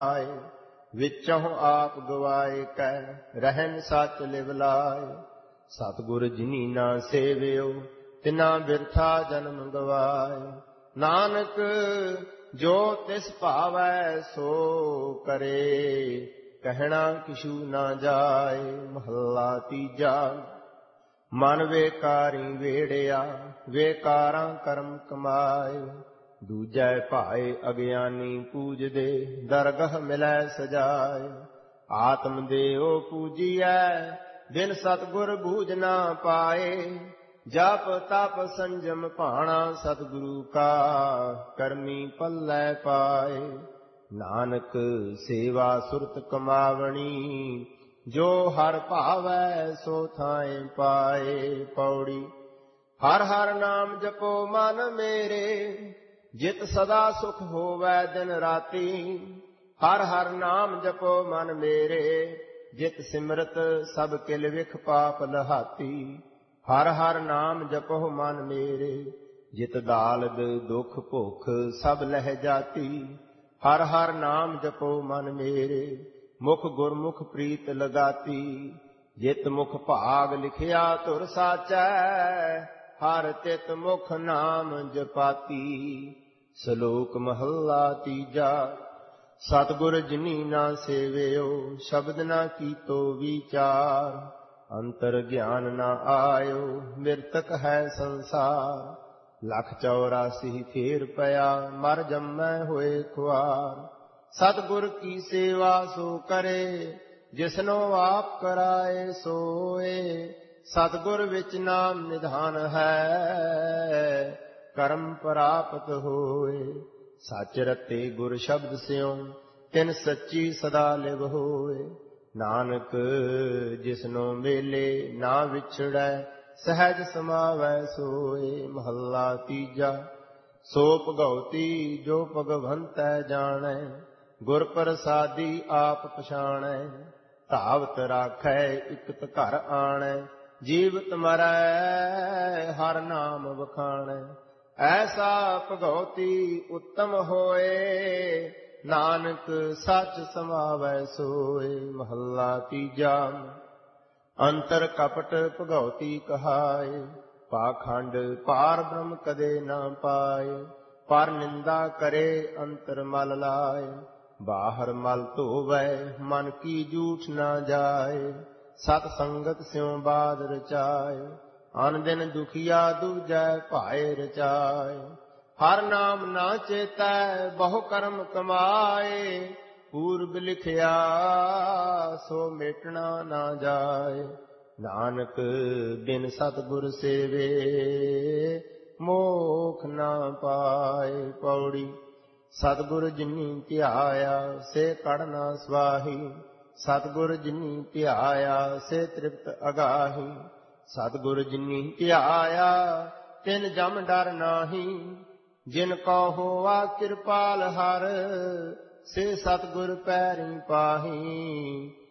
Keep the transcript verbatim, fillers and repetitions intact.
ਆਏ ਵਿਚਹੁ ਆਪ ਗਵਾਏ ਕੈ ਰਹਿਨ ਸਚ ਲਿਵ ਲਾਏ। ਸਤਿਗੁਰ ਜਿਨੀ ਨਾ ਸੇਵਿਓ ਤਿਨਾ ਬਿਰਥਾ ਜਨਮ ਗਵਾਏ। ਨਾਨਕ ਜੋ ਤਿਸ ਭਾਵੈ ਸੋ ਕਰੇ ਕਹਿਣਾ ਕਿਛੂ ਨਾ ਜਾਏ। ਮਹੱਲਾ ਤੀਜਾ। ਮਨ ਵੇਕਾਰੀ ਵੇੜਿਆ ਵੇਕਾਰਾਂ ਕਰਮ ਕਮਾਏ। ਦੂਜੈ ਭਾਏ ਅਗਿਆਨੀ ਪੂਜਦੇ ਦਰਗਹ ਮਿਲੈ ਸਜਾਏ। ਆਤਮ ਦੇਉ ਪੂਜੀਐ ਬਿਨ ਸਤਿਗੁਰ ਬੂਝ ਨਾ ਪਾਏ। ਜਪ ਤਪ ਸੰਜਮ ਭਾਣਾ ਸਤਿਗੁਰੂ ਕਾ ਕਰਮੀ ਪੱਲੇ ਪਾਏ। ਨਾਨਕ ਸੇਵਾ ਸੁਰਤ ਕਮਾਵਣੀ ਜੋ ਹਰਿ ਭਾਵੈ ਸੋ ਥਾਇ ਪਾਏ। ਪੌੜੀ। ਹਰਿ ਹਰਿ ਨਾਮ ਜਪੋ ਮਨ ਮੇਰੇ ਜਿਤ ਸਦਾ ਸੁਖ ਹੋਵੈ ਦਿਨ ਰਾਤੀ। ਹਰਿ ਹਰਿ ਨਾਮ ਜਪੋ ਮਨ ਮੇਰੇ ਜਿਤ ਸਿਮਰਤ ਸਭ ਕਿਲ ਵਿਖ ਪਾਪ ਲਹਾਤੀ। ਹਰਿ ਹਰਿ ਨਾਮ ਜਪੋ ਮਨ ਮੇਰੇ ਜਿਤ ਦਾਲਦ ਦੁਖ ਭੁਖ ਸਭ ਲਹਿ ਜਾਤੀ। ਹਰਿ ਹਰਿ ਨਾਮ ਜਪੋ ਮਨ ਮੇਰੇ ਮੁਖ ਗੁਰਮੁਖ ਪ੍ਰੀਤ ਲਗਾਤੀ। ਜਿਤ ਮੁਖ ਭਾਗ ਲਿਖਿਆ ਧੁਰ ਸਾਚੈ ਹਰਿ ਤਿਤ ਮੁਖ ਨਾਮ ਜਪਾਤੀ। ਸ਼ਲੋਕ ਮਹੱਲਾ ਤੀਜਾ। ਸਤਿਗੁਰ ਜਿਨੀ ਨਾ ਸੇਵਿਓ ਸ਼ਬਦ ਨਾ ਕੀਤੋ ਵਿਚਾਰ। ਅੰਤਰ ਗਿਆਨ ਨਾ ਆਇਓ ਮਿਰਤਕ ਹੈ ਸੰਸਾਰ। ਲੱਖ ਚੌਰਾਸੀ ਫੇਰ ਪਿਆ ਮਰ ਜੰਮੈ ਹੋਏ ਖੁਆਰ। ਸਤਿਗੁਰ ਕੀ ਸੇਵਾ ਸੋ ਕਰੇ ਜਿਸਨੋ ਆਪ ਕਰਾਏ ਸੋਏ। ਸਤਿਗੁਰ ਵਿੱਚ ਨਾਮ ਨਿਧਾਨ ਹੈ ਕਰਮ ਪ੍ਰਾਪਤ ਹੋਏ। ਸੱਚ ਰਤੇ ਗੁਰ ਸ਼ਬਦ ਸਿਉ ਤਿਨ ਸੱਚੀ ਸਦਾ ਲਿਵ ਹੋਏ। ਨਾਨਕ ਜਿਸਨੋ ਮੇਲੇ ਨਾ ਵਿਛੜੈ ਸਹਿਜ ਸਮਾਵੈ ਸੋਏ। ਮਹੱਲਾ ਤੀਜਾ। ਸੋ ਭਗਉਤੀ ਜੋ ਭਗਵੰਤੈ ਜਾਣੈ ਗੁਰ ਪ੍ਰਸਾਦੀ ਆਪ ਪਛਾਣੈ। ਧਾਵਤ ਰਾਖੈ ਇਕਤ ਘਰ ਆਣੈ ਜੀਵਤ ਮਰੈ ਹਰਿ ਨਾਮ ਵਖਾਣੈ। ਐਸਾ ਭਗਉਤੀ ਉੱਤਮ ਹੋਏ ਨਾਨਕ ਸੱਚ ਸਮਾਵੈ ਸੋਏ। ਮਹੱਲਾ ਤੀਜਾ। ਅੰਤਰ ਕਪਟ ਭਗਉਤੀ ਕਹਾਏ ਪਾਖੰਡ ਪਾਰ ਬ੍ਰਹਮ ਕਦੇ ਨਾ ਪਾਏ। ਪਰ ਨਿੰਦਾ ਕਰੇ ਅੰਤਰ ਮਲ ਲਾਏ ਬਾਹਰ ਮਲ ਧੋਵੈ ਮਨ ਕੀ ਜੂਠ ਨਾ ਜਾਏ। ਸਤ ਸੰਗਤ ਸਿਉ ਬਾਦ ਰਚਾਏ ਅਨ ਦਿਨ ਦੁਖੀਆ ਦੂਜੈ ਭਾਏ ਰਚਾਏ। ਹਰ ਨਾਮ ਨਾ ਚੇਤੈ ਬਹੁ ਕਰਮ ਕਮਾਏ। ਪੂਰਬ ਲਿਖਿਆ ਸੋ ਮੇਟਣਾ ਨਾ ਜਾਏ। ਨਾਨਕ ਬਿਨ ਸਤਿਗੁਰ ਸੇਵੇ ਮੋਖ ਨਾ ਪਾਏ। ਪੌੜੀ। ਸਤਿਗੁਰ ਜਿਨੀ ਧਿਆਇਆ ਸੇ ਕੜ ਨਾ ਸਵਾਹੀ। ਸਤਿਗੁਰ ਜਿਨੀ ਧਿਆਇਆ ਸੇ ਤ੍ਰਿਪਤ ਅਗਾਹੀ। ਸਤਿਗੁਰ ਜਿਨੀ ਧਿਆਇਆ ਤਿਨ ਜਮ ਡਰ ਨਾਹੀ। ਜਿਨ ਕੋ ਹੋਆ ਕਿਰਪਾਲ ਹਰਿ ਸੇ ਸਤਿਗੁਰ ਪੈਰੀ ਪਾਹੀ।